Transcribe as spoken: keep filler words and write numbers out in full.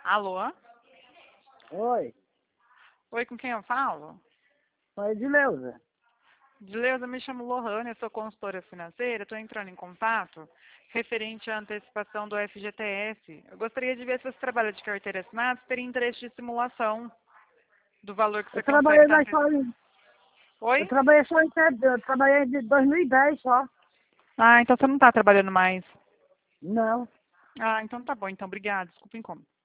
Alô? Oi, Oi, com quem eu falo? oi, Edileuza. Dileuza, me chamo Lohane, eu sou consultora financeira, estou entrando em contato referente à antecipação do F G T S. Eu gostaria de ver se você trabalha de carteira assinada, se teria interesse de simulação do valor que Eu você consegue trabalhei estar na antecipando. escola, eu Oi? trabalhei só em, eu trabalhei de dois mil e dez só. Ah, então você não está trabalhando mais. Não. Ah, então tá bom, então obrigada, desculpa o incômodo.